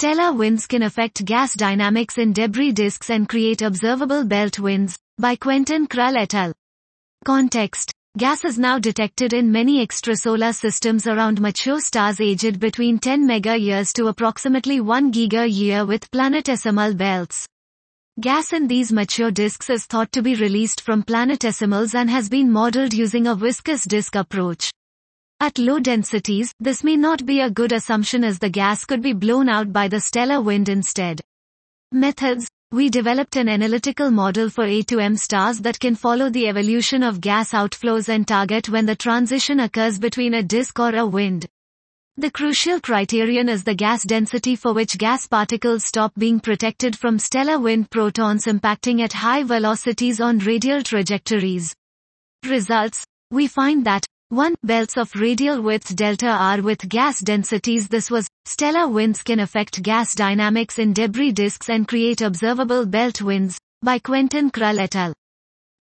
stellar winds can affect gas dynamics in debris disks and create observable belt winds, by Quentin Krull et al. Context. Gas is now detected in many extrasolar systems around mature stars aged between 10 mega-years to approximately 1 giga-year with planetesimal belts. Gas in these mature disks is thought to be released from planetesimals and has been modeled using a viscous disk approach. At low densities, this may not be a good assumption as the gas could be blown out by the stellar wind instead. Methods. We developed an analytical model for A2M stars that can follow the evolution of gas outflows and target when the transition occurs between a disk or a wind. The crucial criterion is the gas density for which gas particles stop being protected from stellar wind protons impacting at high velocities on radial trajectories. Results. We find that 1. Belts of radial width delta R with gas densities. This was, stellar winds can affect gas dynamics in debris disks and create observable belt winds, by Quentin Krull et al.